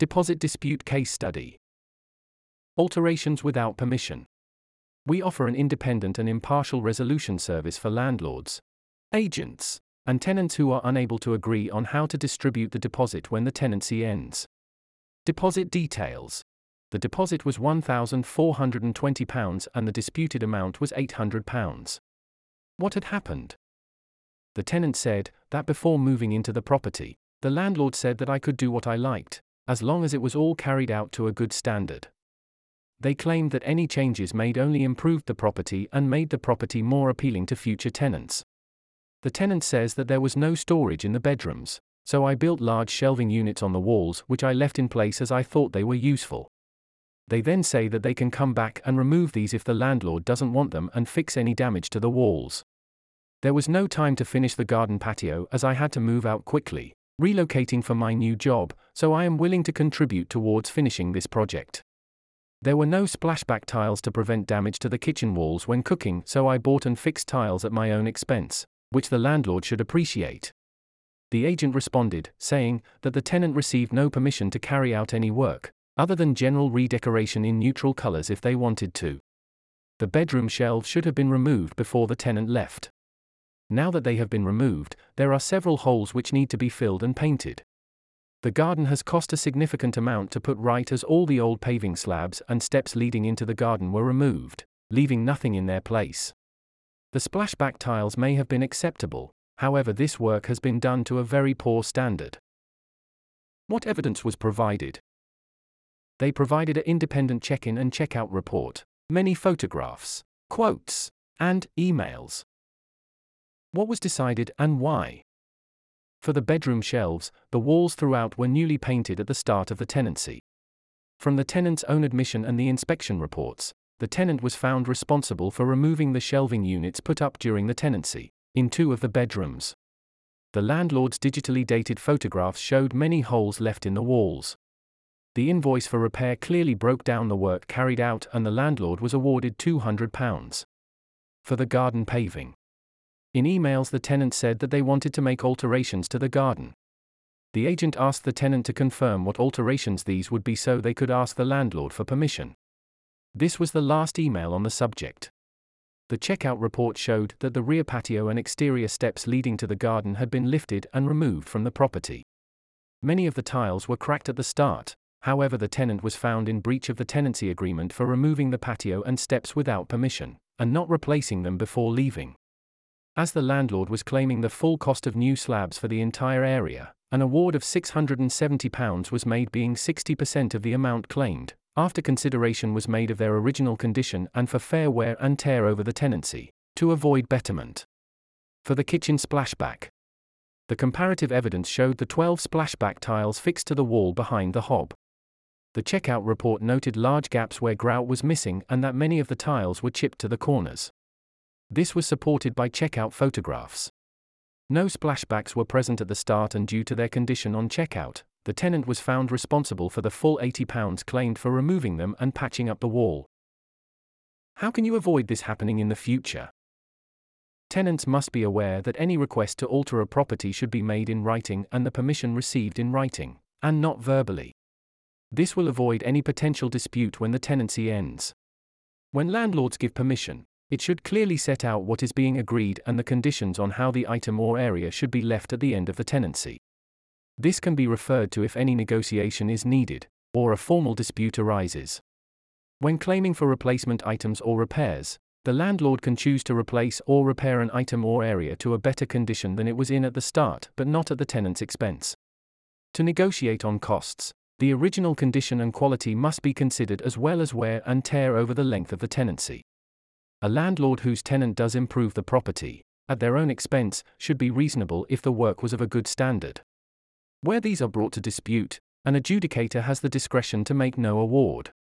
Deposit dispute case study. Alterations without permission. We offer an independent and impartial resolution service for landlords, agents, and tenants who are unable to agree on how to distribute the deposit when the tenancy ends. Deposit details. The deposit was £1,420 and the disputed amount was £800. What had happened? The tenant said that before moving into the property, the landlord said that I could do what I liked, as long as it was all carried out to a good standard. They claimed that any changes made only improved the property and made the property more appealing to future tenants. The tenant says that there was no storage in the bedrooms, so I built large shelving units on the walls which I left in place as I thought they were useful. They then say that they can come back and remove these if the landlord doesn't want them and fix any damage to the walls. There was no time to finish the garden patio as I had to move out quickly, relocating for my new job, so I am willing to contribute towards finishing this project. There were no splashback tiles to prevent damage to the kitchen walls when cooking, so I bought and fixed tiles at my own expense, which the landlord should appreciate. The agent responded, saying that the tenant received no permission to carry out any work, other than general redecoration in neutral colors if they wanted to. The bedroom shelves should have been removed before the tenant left. Now that they have been removed, there are several holes which need to be filled and painted. The garden has cost a significant amount to put right as all the old paving slabs and steps leading into the garden were removed, leaving nothing in their place. The splashback tiles may have been acceptable, however this work has been done to a very poor standard. What evidence was provided? They provided an independent check-in and check-out report, many photographs, quotes, and emails. What was decided and why? For the bedroom shelves, the walls throughout were newly painted at the start of the tenancy. From the tenant's own admission and the inspection reports, the tenant was found responsible for removing the shelving units put up during the tenancy, in 2 of the bedrooms. The landlord's digitally dated photographs showed many holes left in the walls. The invoice for repair clearly broke down the work carried out and the landlord was awarded £200. For the garden paving. In emails the tenant said that they wanted to make alterations to the garden. The agent asked the tenant to confirm what alterations these would be so they could ask the landlord for permission. This was the last email on the subject. The checkout report showed that the rear patio and exterior steps leading to the garden had been lifted and removed from the property. Many of the tiles were cracked at the start, however the tenant was found in breach of the tenancy agreement for removing the patio and steps without permission, and not replacing them before leaving. As the landlord was claiming the full cost of new slabs for the entire area, an award of £670 was made being 60% of the amount claimed, after consideration was made of their original condition and for fair wear and tear over the tenancy, to avoid betterment. For the kitchen splashback. The comparative evidence showed the 12 splashback tiles fixed to the wall behind the hob. The checkout report noted large gaps where grout was missing and that many of the tiles were chipped to the corners. This was supported by checkout photographs. No splashbacks were present at the start and due to their condition on checkout, the tenant was found responsible for the full £80 claimed for removing them and patching up the wall. How can you avoid this happening in the future? Tenants must be aware that any request to alter a property should be made in writing and the permission received in writing, and not verbally. This will avoid any potential dispute when the tenancy ends. When landlords give permission, it should clearly set out what is being agreed and the conditions on how the item or area should be left at the end of the tenancy. This can be referred to if any negotiation is needed, or a formal dispute arises. When claiming for replacement items or repairs, the landlord can choose to replace or repair an item or area to a better condition than it was in at the start, but not at the tenant's expense. To negotiate on costs, the original condition and quality must be considered as well as wear and tear over the length of the tenancy. A landlord whose tenant does improve the property, at their own expense, should be reasonable if the work was of a good standard. Where these are brought to dispute, an adjudicator has the discretion to make no award.